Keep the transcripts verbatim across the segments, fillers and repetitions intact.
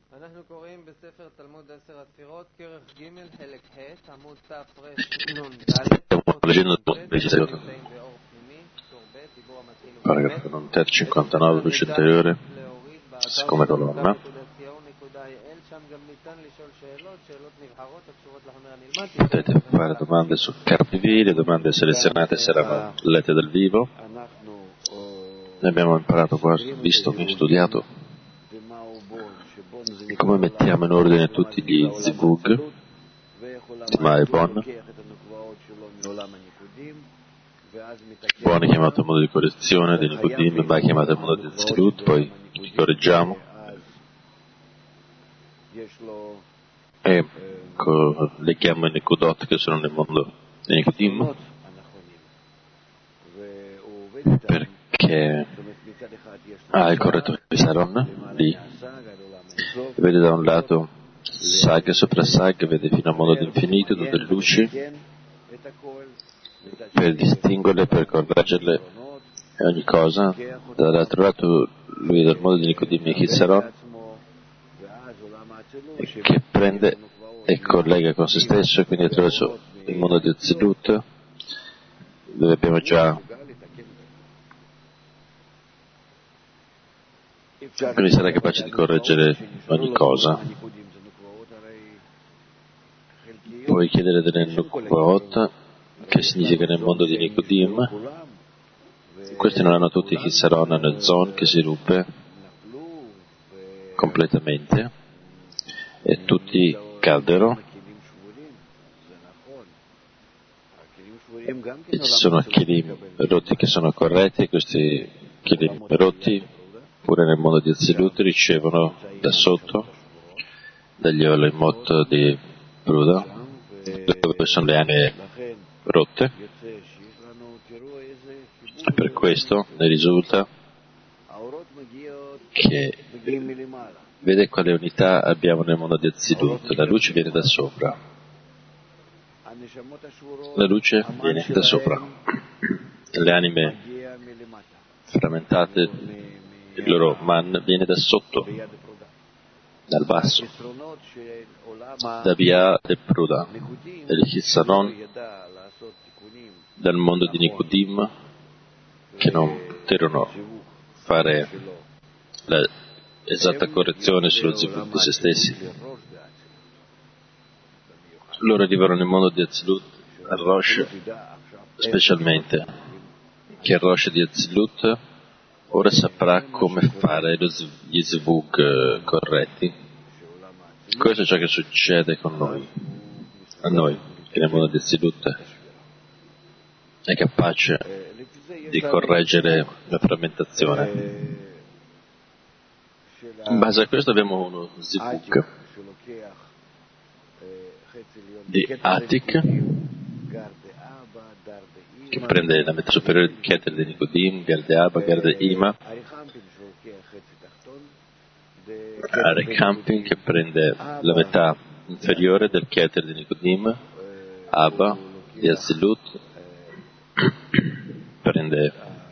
אנחנו קוראים בספר תלמוד עשר הספירות, כרך ג' חלק ה', עמוד תרנ"ד, leggendo paragrafo non ter cinquantanove, luce interiore, siccome colonna. Potete fare domande su Carpi, le domande selezionate saranno lette dal vivo. Ne abbiamo imparato quasi, visto e studiato come mettiamo in ordine tutti gli zivug di Ma e Bon. Bon è chiamato il modo di correzione, di Nicodim, Ma è chiamato il modo di Zilut, poi li correggiamo e co- leghiamo i Nikudot che sono nel mondo di Nicodim, perché ha il corretto Saron lì, vede da un lato Sag sopra Sag, vede fino al mondo d'infinito, tutte le luci, per distinguerle, per correggerle e ogni cosa. Dall'altro lato lui dal mondo di Nicodim e Chisaron, che prende e collega con se stesso, e quindi attraverso il mondo di Zilut, dove abbiamo già, quindi sarà capace di correggere ogni cosa. Puoi chiedere delle Nukvaot, che significa nel mondo di Nicodim. Questi non hanno tutti Chisaron, hanno il Zon che si ruppe completamente e tutti caddero, e ci sono Kelim rotti che sono corretti, e questi Kelim rotti pure nel mondo di Zilut ricevono da sotto dagli Olemot di Bruda, dove sono le anime rotte, e per questo ne risulta che vede quale unità abbiamo nel mondo di Zilut. La luce viene da sopra, la luce viene da sopra, le anime frammentate, il loro man viene da sotto, dal basso, da Bia e Pruda, e il Chisaron dal mondo di Nicodim, che non poterono fare l'esatta correzione sullo zivug di se stessi. Loro arrivarono nel mondo di Azilut, al Rosh, specialmente, che il Rosh di Azilut ora saprà come fare lo z- gli zivug corretti. Questo è ciò che succede con noi, a noi, che nel mondo di Zilut è capace di correggere la frammentazione. In base a questo abbiamo uno zivug di Atik, che prende la metà superiore di Keter di Nicodim, Garde Abba, Garde Ima, Arekampin, che prende la metà inferiore del Keter di Nicodim, Abba di Azilut, prende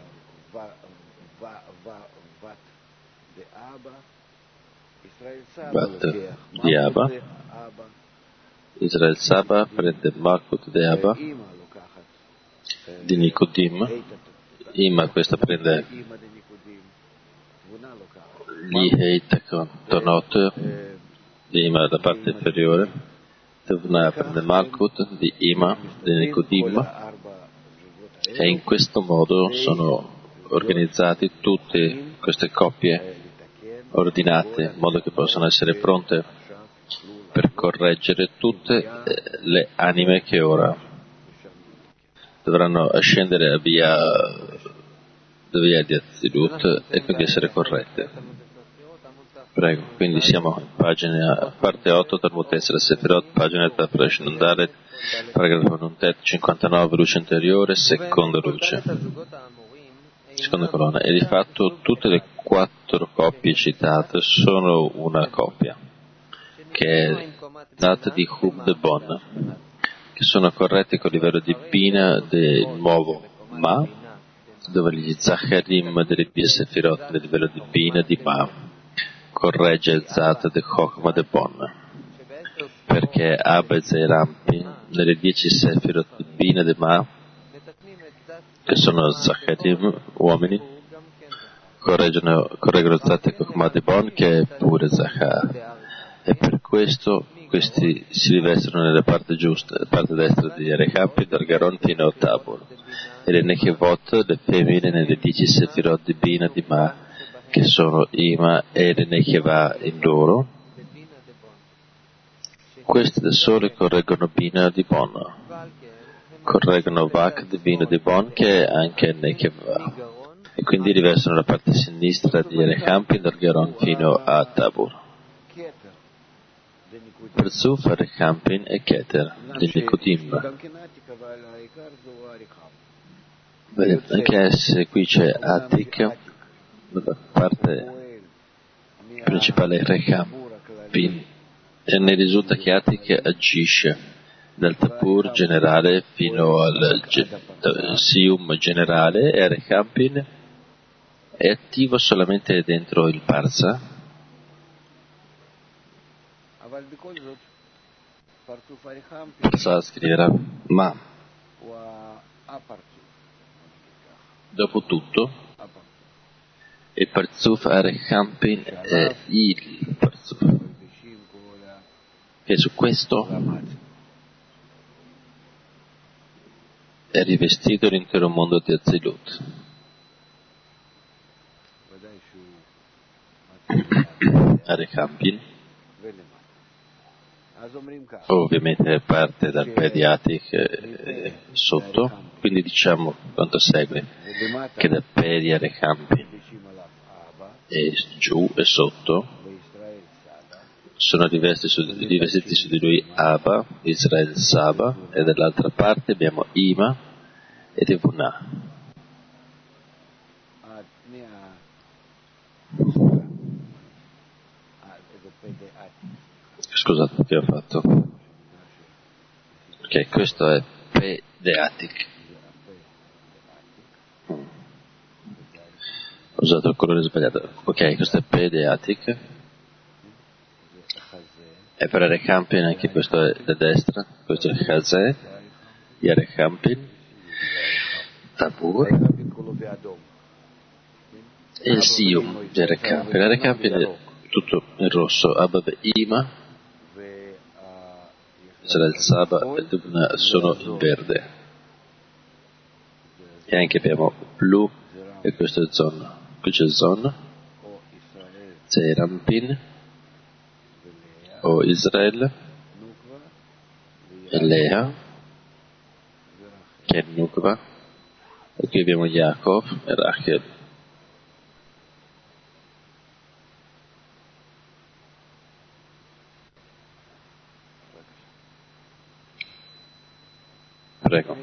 Vat di Abba, Israel Saba prende Malkut di Abba di Nicodim, Ima questa prende gli Heitakontonot di Ima da parte inferiore, Tevna prende Malkut di Ima di Nicodim, e in questo modo sono organizzati tutte queste coppie ordinate in modo che possano essere pronte per correggere tutte le anime che ora dovranno ascendere a via, via di Azilut e quindi essere corrette. Prego, quindi siamo in pagina, parte otto, Talmud Esra Sefirot, pagina Tafresh Nundalet, paragrafo Nuntet cinquantanove, luce interiore, seconda luce, seconda colonna. E di fatto tutte le quattro coppie citate sono una coppia, che è data di Hub de Bon, che sono corretti con il livello di Bina del nuovo Ma, dove gli Zacharim delle Pie Sefirot del livello di Bina di Ma, corregge Zat de Chokhmah de Bon, perché Abba e Zeirampin, nelle dieci Sefirot di Bina de Ma, che sono Zachetim, uomini, correggono, correggono Zat de Chokhmah de Bon, che è pure Zachar. E per questo questi si rivestono nella parte giusta, la parte destra di Erechampin, dal Garon fino a Tabor, e le Nechevot, le femmine nelle dieci Sefirot di Bina di Ma, che sono Ima e le Nechevah in loro. Queste da sole correggono Bina di Bon, correggono Vak di Bina di Bon, che è anche Nechevah, e quindi rivestono la parte sinistra di Erechampin, dal Garon fino a Tabor. Parzuf, Erechampin e Keter, di Nikodim. Vedete, anche se qui c'è Atik, la parte principale è Erechampin, e ne risulta che Atik agisce dal Tapur generale fino al Sium generale, e Erechampin è attivo solamente dentro il Parsa. Parsa scriverà Ma. Dopo tutto, il Parzuf Erechampin è il Parzuf, che su questo è rivestito l'intero mondo di Azilut. Erechampin ovviamente parte dal Pediatic eh, sotto, quindi diciamo quanto segue, che da Pedi Erechampin e giù e sotto sono rivestiti su, rivestiti su di lui Abba, Israel Saba, e dall'altra parte abbiamo Ima ed Evunah. Scusate, che ho fatto? Ok, questo è Pedeatic. Mm. Ho usato il colore sbagliato. Ok, questo è Pedeatic. E per Erechampin anche questo è da destra, questo è Chazè, Erechampin, Tabur, e il Sium di Erechampin. Erechampin è tutto in rosso, Abba e Ima, Israel Saba e Dubna sono in verde, e anche abbiamo blu, e questo è Zon, qui c'è Zon, Zeirampin o Israel e Lea, che è Nukva, e qui abbiamo Yaakov e Rachel. Prego.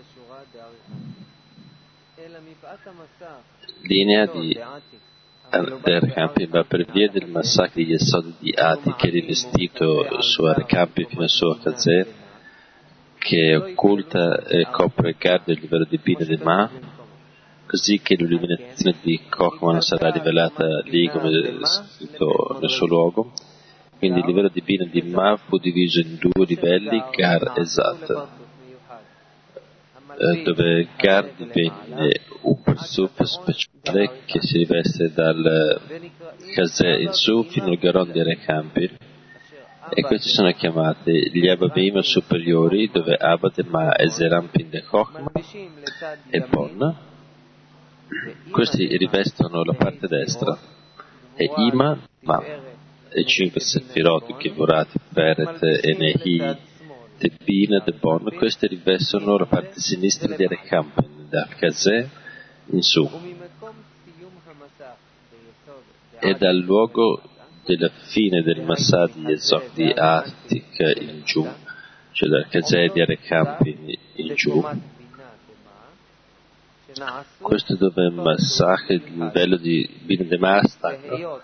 Linea di Erechampin va per via del massacro di Yesod di Ati, che è rivestito su Erechampin fino al suo Chazè, che occulta e copre il gardo del livello di Bina de Ma, così che l'illuminazione di Chokhmah non sarà rivelata lì come è scritto nel suo luogo. Quindi il livello di Bina di Ma fu diviso in due livelli, Gar e Zat, dove Gar divenne un Parzuf speciale che si riveste dal Chazè in su fino al Garon di Erechampin, e questi sono chiamati gli Ababim superiori, dove Abba de Ma e Zeirampin de Chokhmah e Bon. Questi rivestono la parte destra, e Ima, Ma, e cinque Sefirot, Kivurat, Peret e Nehi, de Bina, de Bon, questi rivestono la parte sinistra di Erechampin, dal Chazè in su, e dal luogo della fine del Masad di Yesod di Atik in giù, cioè dal Chazè di Erechampin in giù. Questo è dove il Massach, il livello di Bina de Ma stacca.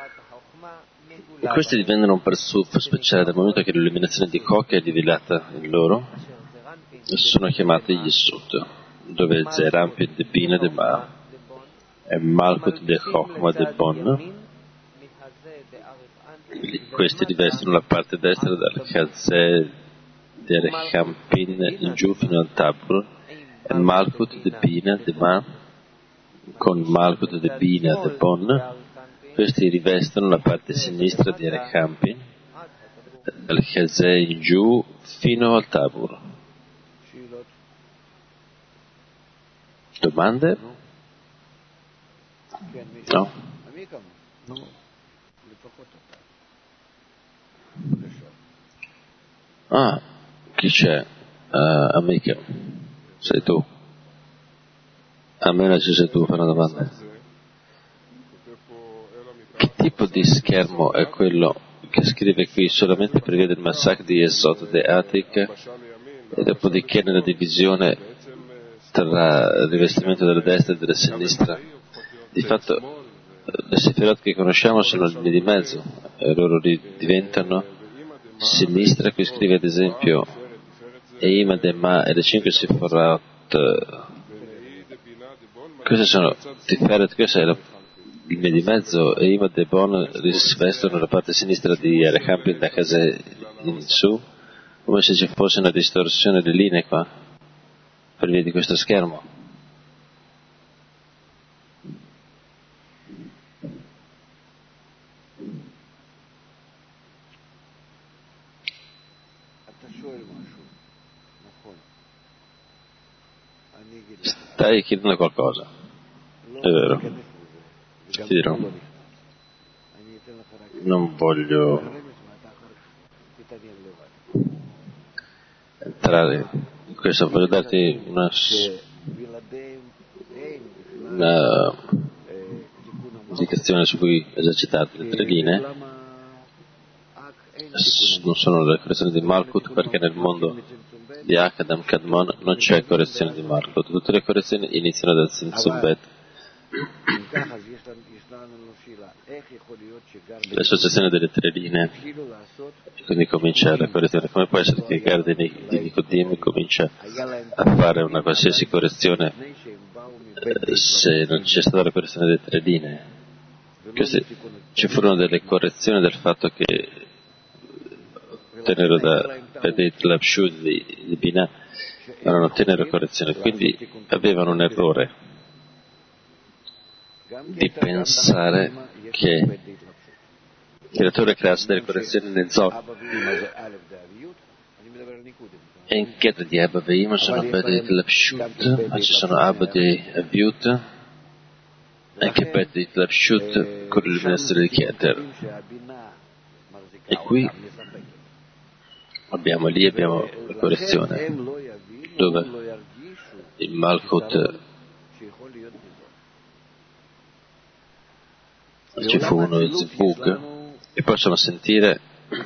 E questi diventano un Parzuf speciale dal momento che l'illuminazione di Chokhmah è rivelata in loro, e sono chiamati Yesod, dove Zeirampin de Bina de Ma e Malkut de Chokhmah de Bon questi rivestono la parte destra dal Chazè di Arechampin in giù fino al Tabur, e Malkut de Bina de Ma con Malkut de Bina de Bon, questi rivestono la parte sinistra di Arechampin dal Chazè in giù fino al Tabur. Domande? No? Ah, chi c'è? Uh, amica, sei tu. Almeno ci sei tu, fai una domanda. Che tipo di schermo è quello che scrive qui solamente per via del massacro di Esot de Atik e dopodiché nella divisione tra il rivestimento della destra e della sinistra? Di fatto le sefirot che conosciamo sono linee di mezzo e loro diventano sinistra. Qui scrive ad esempio Eima de Ma e le cinque sefirot, queste sono Tiferet, questa è la linea di mezzo, e Eima de Bon rivestono la parte sinistra di Arechampin da Chazè in su, come se ci fosse una distorsione di linee qua per via di questo schermo. Stai chiedendo qualcosa, è vero, ti dirò, non voglio entrare in questo, voglio darti una, una indicazione su cui esercitarti. Le tre linee non sono le correzioni di Malkut, perché nel mondo di Akadam Kadmon non c'è correzione di Malkut, tutte le correzioni iniziano dal Tzimtzum Bet. L'associazione delle tre linee, quindi comincia la correzione. Come può essere che il Garden di Nicodim comincia a fare una qualsiasi correzione eh, se non c'è stata la correzione delle tre linee? Queste, ci furono delle correzioni del fatto che ottennero da Pedit Lapshud di, di Binah, ma non ottennero correzione, quindi avevano un errore di pensare che il creatore creasse delle correzioni nel Zohar, e in chiesa di Abba Veim sono Pedit Lapshud, ma ci sono Abba di Aviut, anche Pedit Lapshud con l'illuminazione di Keter, e qui abbiamo lì abbiamo la correzione dove il Malkut ci fu uno Zivug e possono sentire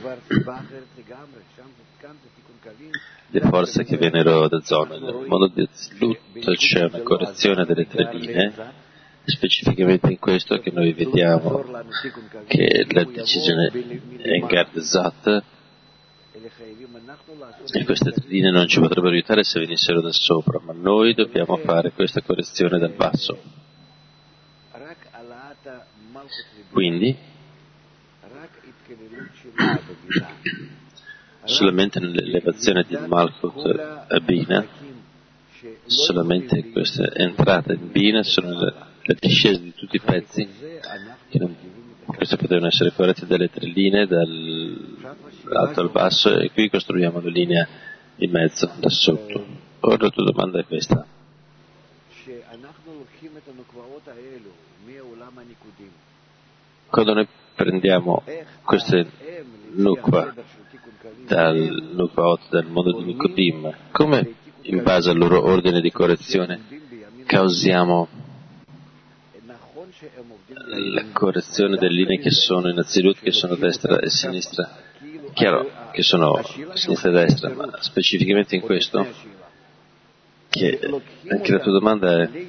le forze che vennero da zona. Nel mondo di Zilut c'è una correzione delle tre linee, specificamente in questo che noi vediamo che la decisione è in Gardezat, e queste tre linee non ci potrebbero aiutare se venissero da sopra, ma noi dobbiamo fare questa correzione dal basso. Quindi solamente nell'elevazione di Malkut a Bina, solamente questa entrata in Bina sono le, le discese di tutti i pezzi che non, queste potevano essere corretti dalle tre linee dall'alto al basso, e qui costruiamo la linea in mezzo da sotto. Ora la tua domanda è questa: quando noi prendiamo queste nukva dal nukvaot del mondo di Nicodim, come in base al loro ordine di correzione causiamo la correzione delle linee che sono in Azilut, che sono destra e sinistra? Chiaro che sono sinistra e destra, ma specificamente in questo, che anche la tua domanda è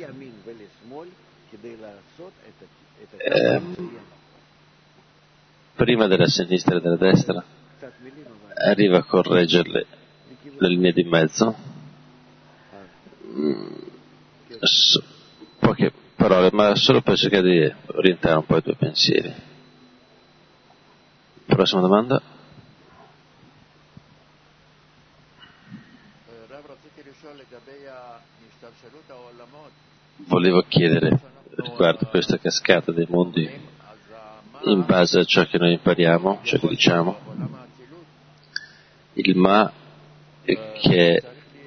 eh, prima della sinistra e della destra arriva a correggere le linee di mezzo. Mm, so, poche parole, ma solo per cercare di orientare un po' i tuoi pensieri. prossima domanda. Volevo chiedere riguardo questa cascata dei mondi in base a ciò che noi impariamo, ciò che diciamo, il Ma che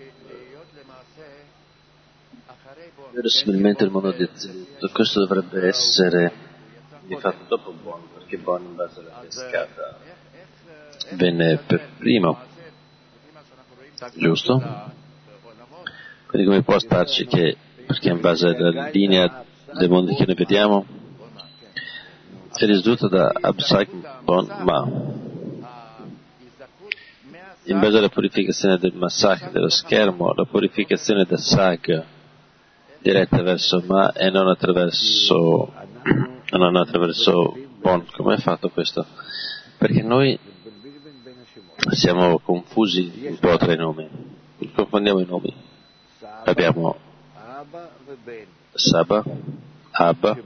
verosimilmente il mondo di Azilut, questo dovrebbe essere di fatto dopo Bon, perché Bon in base alla cascata venne per primo, giusto? Quindi come può starci che, perché in base alla linea dei mondi che noi vediamo, è risultato da Absag Bon Ma. In base alla purificazione del Masach, dello schermo, la purificazione da Sag diretta verso Ma e non attraverso, non attraverso Bon. Come è fatto questo? Perché noi siamo confusi un po' tra i nomi, confondiamo i nomi. Abbiamo Saba, Abba,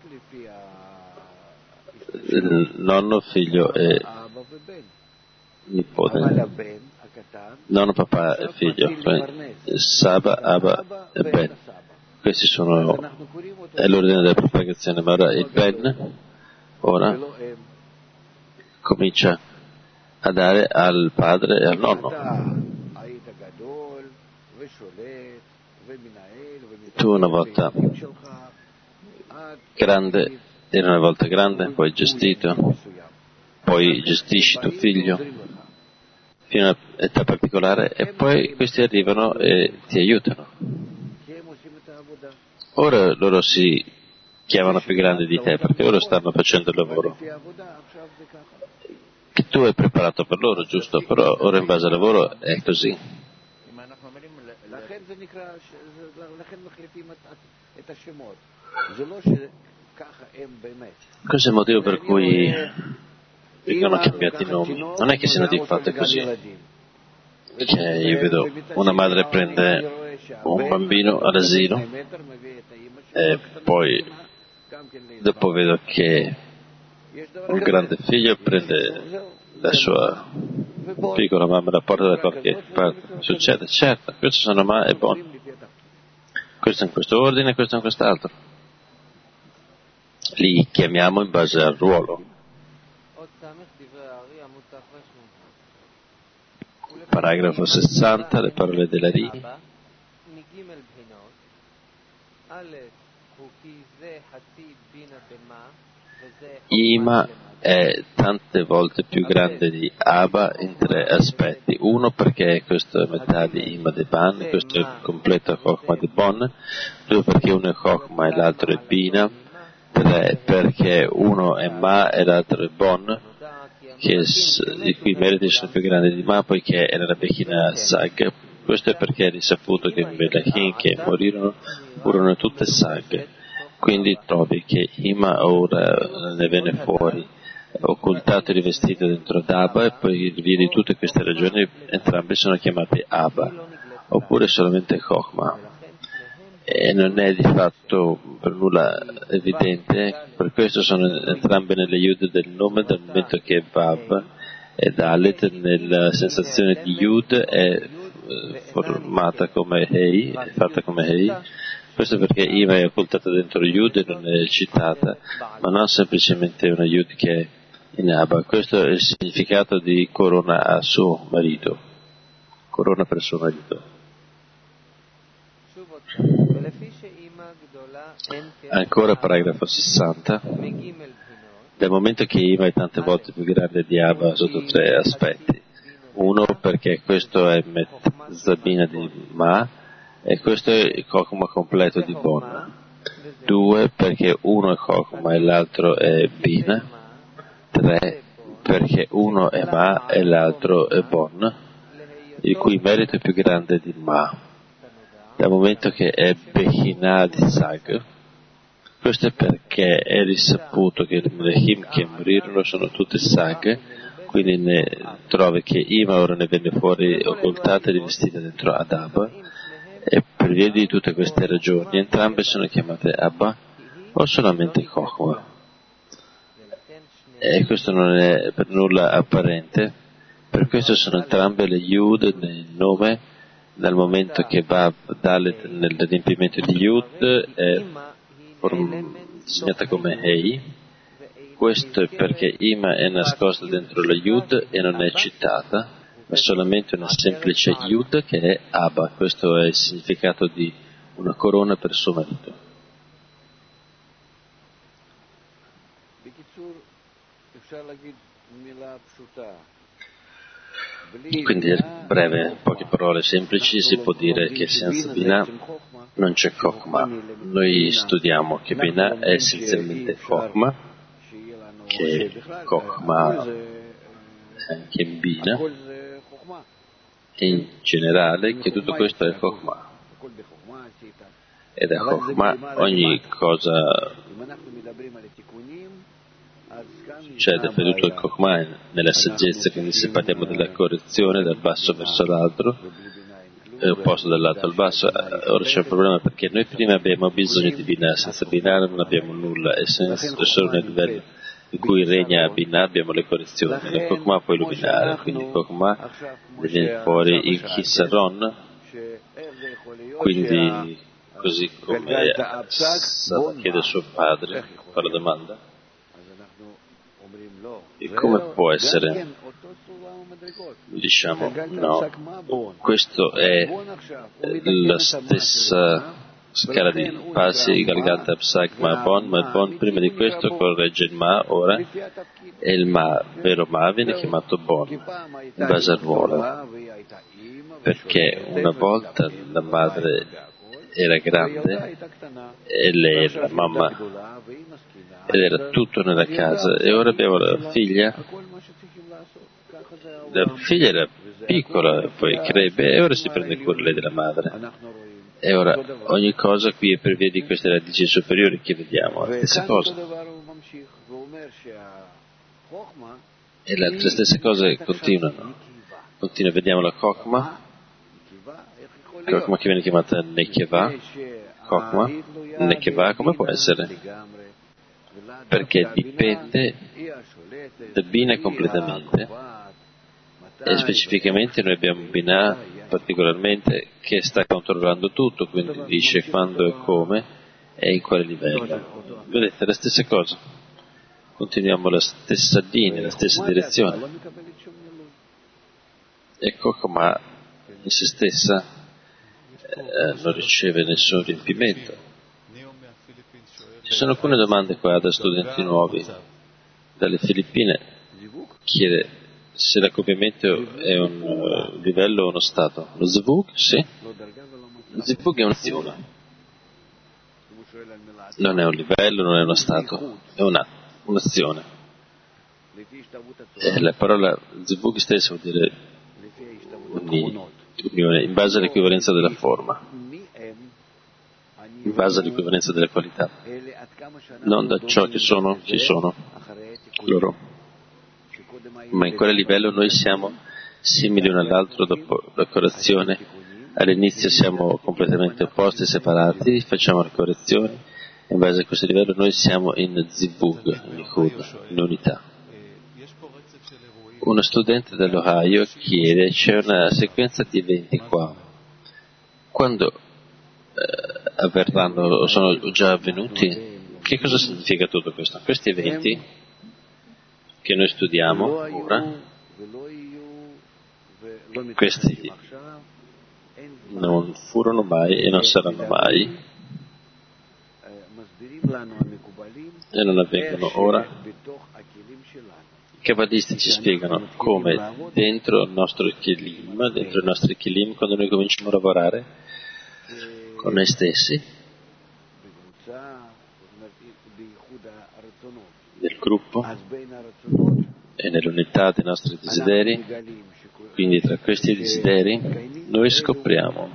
il nonno, figlio e nipote, nonno, papà e figlio, Saba, Abba e Ben. Questi sono, è l'ordine della propagazione, ma ora il Ben ora comincia a dare al padre e al nonno. Tu una volta grande, eri una volta grande, poi gestito, poi gestisci tuo figlio fino a un'età particolare e poi questi arrivano e ti aiutano. Ora loro si chiamano più grandi di te perché loro stanno facendo il lavoro che tu hai preparato per loro, giusto? Però ora in base al lavoro è così. Questo è il motivo per cui vengono cambiati i nomi. Non è che siano di fatto così. Che io vedo una madre prende un bambino all'asilo e poi dopo vedo che un grande figlio prende la sua piccola mamma e la porta da qualche parte. Succede, certo, questi sono Ma e Bon. Questo in questo ordine, questo in quest'altro. Li chiamiamo in base al ruolo. Paragrafo sessanta, le parole della Ri. Ima è tante volte più grande di Abba in tre aspetti. Uno, perché questo è metà di Ima de Ban, questo è il completo Chokhmah de Bon. Due, perché uno è Chokhmah e l'altro è Bina. Tre, perché uno è Ma e l'altro è Bon, che i cui meriti sono più grandi di Ma, poiché è nella Bechina Sag. Questo è perché è risaputo che i Melachim che morirono furono tutte Sag. Quindi trovi che Ima ora ne venne fuori, occultato e rivestito dentro ad Abba, e poi via di tutte queste ragioni entrambe sono chiamate Abba, oppure solamente Chokhmah. E non è di fatto per nulla evidente, per questo sono entrambe nelle Yud del nome, dal momento che Vav e Dalet nella sensazione di Yud è formata come Hei, è fatta come Hei. Questo perché Ima è occultata dentro Yud e non è citata, ma non semplicemente una Yud che è in Abba. Questo è il significato di corona a suo marito, corona per suo marito. Ancora paragrafo sessanta. Dal momento che Ima è tante volte più grande di Abba sotto tre aspetti. Uno, perché questo è mezzabina di Ma, e questo è il Chokhmah completo di Bon. Due, perché uno è Chokhmah e l'altro è Bina. Tre, perché uno è Ma e l'altro è Bon, il cui merito è più grande di Ma, dal momento che è Bechina di Sag. Questo è perché è risaputo che i Melechim che morirono sono tutte Sag, quindi ne trovi che Ima ora ne venne fuori occultata e rivestita dentro ad Abba, e per via di tutte queste ragioni entrambe sono chiamate Abba o solamente Chokhmah. e questo non è per nulla apparente. Per questo sono entrambe le Yud nel nome, dal momento che va Dalet nel riempimento di Yud è disegnata come Hei. Questo è perché Ima è nascosta dentro la Yud e non è citata, ma solamente una semplice Yud che è Abba. Questo è il significato di una corona per suo marito. Quindi, breve, poche parole semplici, si può dire che senza Binah non c'è Chokhmah. Noi studiamo che Binah è essenzialmente Chokhmah, che Chokhmah è anche in Binah, e in generale che tutto questo è Chokhmah. Ed è Chokhmah ogni cosa succede per tutto il Chokhmah nella saggezza, quindi se parliamo della correzione dal basso verso l'alto, è opposto dall'alto al basso. Ora c'è un problema perché noi prima abbiamo bisogno di Binah, senza Binah non abbiamo nulla, e senza, solo nel livello in cui regna Binah abbiamo le correzioni. Nel Chokhmah puoi illuminare, quindi il Chokhmah viene fuori il Chisaron, quindi così come Sara chiede a suo padre, fa la domanda, e come può essere? Diciamo, no, questo è la stessa scala di passi, Galgalta, Psak, Ma, Bon, ma Bon prima di questo corregge il Ma ora, e il Ma, vero Ma, viene chiamato Bon, in base al ruolo, perché una volta la madre era grande e lei era la mamma ed era tutto nella casa, e ora abbiamo la figlia. La figlia era piccola, poi crebbe e ora si prende cura lei della madre, e ora ogni cosa qui è per via di queste radici superiori che vediamo, la stessa cosa, e le altre stesse cose continuano continua vediamo la Chokhmah Chokhmah che viene chiamata Nekeva Chokhmah Nekeva come può essere? Perché dipende da Binah completamente, e specificamente noi abbiamo Binah particolarmente che sta controllando tutto, quindi dice quando e come e in quale livello. Vedete, la stessa cosa, continuiamo la stessa linea, la stessa direzione, e Chokhmah in se stessa eh, non riceve nessun riempimento. Ci sono alcune domande qua da studenti nuovi dalle Filippine. Chiede se l'accoppiamento è un uh, livello o uno stato. Lo Zvug? Sì. Lo Zvug è un'azione. Non è un livello, non è uno stato, è una, un'azione. E la parola Zvug stessa vuol dire unione, in base all'equivalenza della forma, in base all'equivalenza delle qualità, non da ciò che sono, chi sono loro, ma in quale livello noi siamo simili l'uno all'altro dopo la correzione. All'inizio siamo completamente opposti, separati, facciamo le correzioni, e in base a questo livello noi siamo in Zivug, in Ichud, in unità. Uno studente dell'Ohio chiede, c'è una sequenza di eventi qua, quando eh, avverranno o sono già avvenuti? Che cosa significa tutto questo? Questi eventi che noi studiamo ora, questi non furono mai e non saranno mai, e non avvengono ora. I Kabbalisti ci spiegano come dentro il nostro Kelim, dentro i nostri Kelim, quando noi cominciamo a lavorare con noi stessi, nel gruppo e nell'unità dei nostri desideri, quindi tra questi desideri noi scopriamo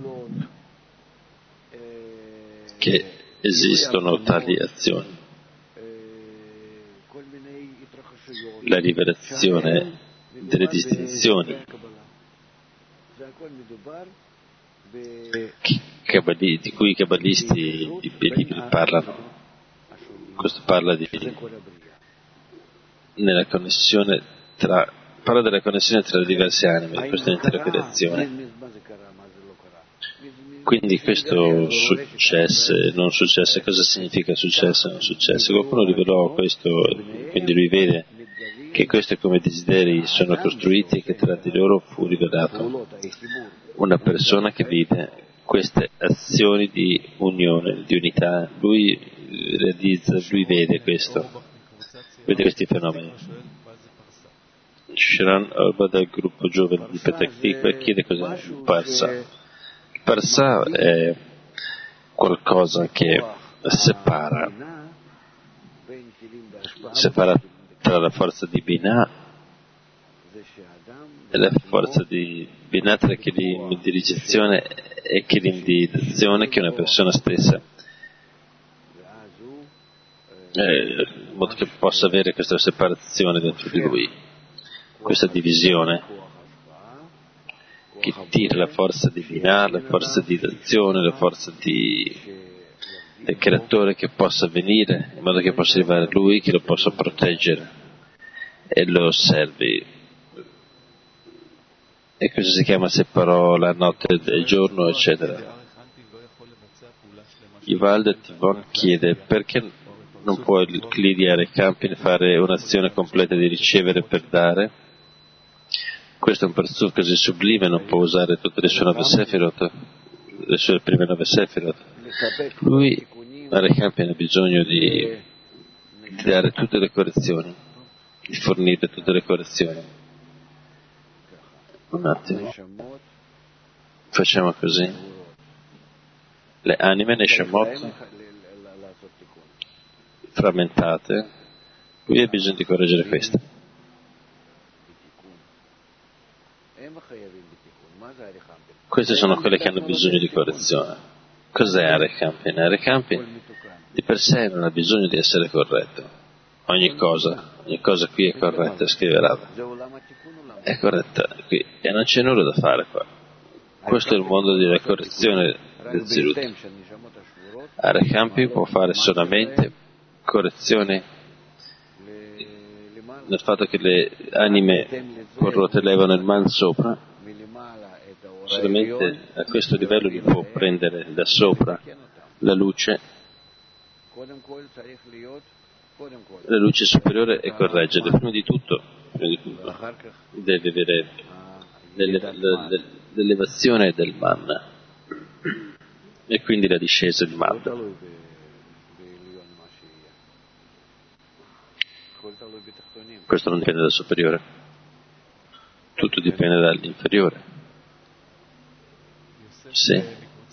che esistono tali azioni. La rivelazione delle distinzioni di cui i Kabbalisti, i libri parlano. Questo parla di nella connessione tra, parla della connessione tra le diverse anime, questa è l'intera creazione. Quindi questo successe, non successe, cosa significa successo e non successo? Qualcuno rivelò questo, quindi lui vede che questi come desideri sono costruiti e che tra di loro fu rivelato una persona che vide queste azioni di unione, di unità. Lui realizza, lui vede questo, vede questi fenomeni. Sharon Orba dal gruppo giovane di Petah Tikva chiede cos'è il Parsa. Parsa è qualcosa che separa, separa tra la forza di Binah e la forza di Binah tra Kelim di ricezione e Kelim di azione che è una persona stessa, eh, in modo che possa avere questa separazione dentro di lui, questa divisione che tira la forza di Binah, la forza di azione, la forza di, del creatore che possa venire, in modo che possa arrivare a lui, che lo possa proteggere e lo osservi. E questo si chiama separò la notte dal giorno, eccetera. Ivalde Tivon chiede perché non può il Kli di Arecampin fare un'azione completa di ricevere per dare. Questo è un parzuf così sublime, non può usare tutte le sue nove sefirot, le sue prime nove sefirot. Lui, Arecampin, ha bisogno di, di dare tutte le correzioni, di fornire tutte le correzioni. Un attimo. Facciamo così. Le anime Neshamot frammentate, lui ha bisogno di correggere queste. Queste sono quelle che hanno bisogno di correzione. Cos'è Arecampin? Arecampin di per sé non ha bisogno di essere corretto. Ogni cosa, ogni cosa qui è corretta, scrive Rav. È corretta qui e non c'è nulla da fare qua. Questo è il mondo della correzione del Zilut. Arecampin può fare solamente correzioni nel fatto che le anime corrotte levano il man sopra. Solamente a questo livello li può prendere da sopra la luce, la luce superiore e correggerle. Prima di tutto, prima di tutto deve avere l'elevazione del manna e quindi la discesa di manna. Questo non dipende dal superiore, tutto dipende dall'inferiore. Sì.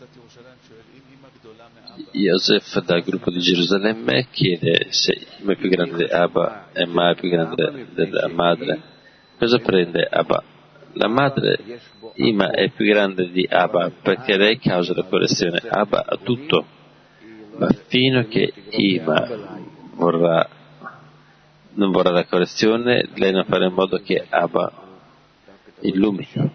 Yosef dal gruppo di Gerusalemme chiede se Ima è più grande di Abba e Ma è più grande della madre. Cosa prende Abba? La madre Ima è più grande di Abba perché lei causa la correzione. Abba ha tutto, ma fino a che Ima vorrà, non vorrà la correzione, lei non farà in modo che Abba illumini.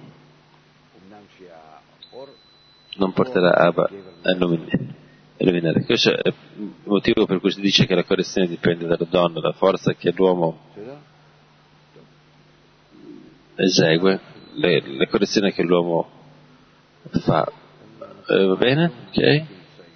Non porterà Abba a illuminare. Questo è il motivo per cui si dice che la correzione dipende dalla donna, la forza che l'uomo esegue, le, la correzione che l'uomo fa. Eh, va bene? Ok?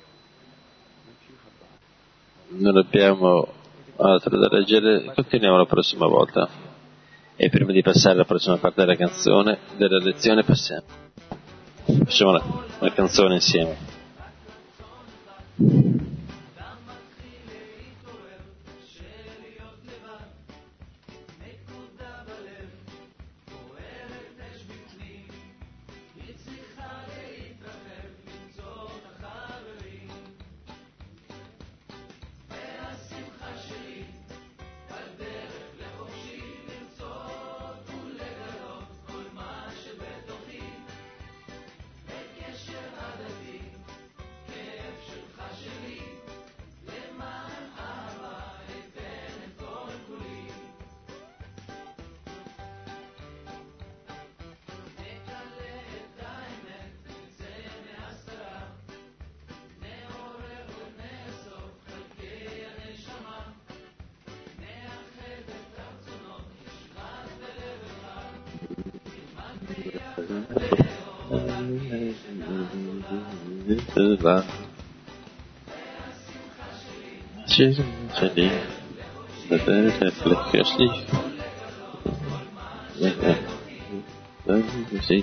Non abbiamo altro da leggere, continuiamo la prossima volta. E prima di passare alla prossima parte della canzone, della lezione, passiamo. Facciamo una, una canzone insieme. טובה שלי שלי בדרך לפגש לי ושלי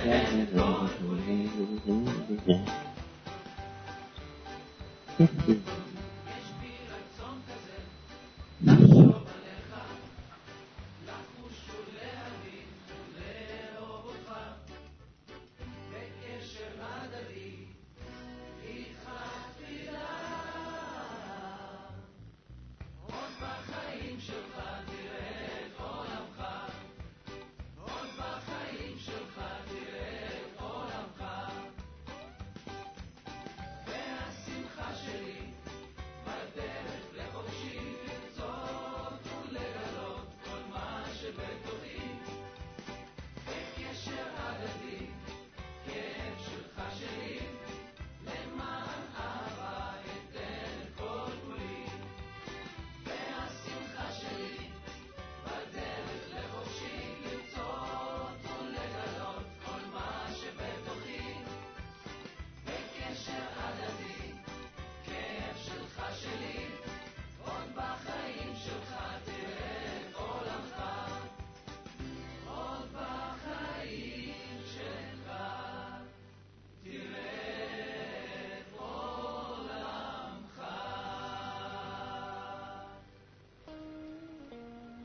I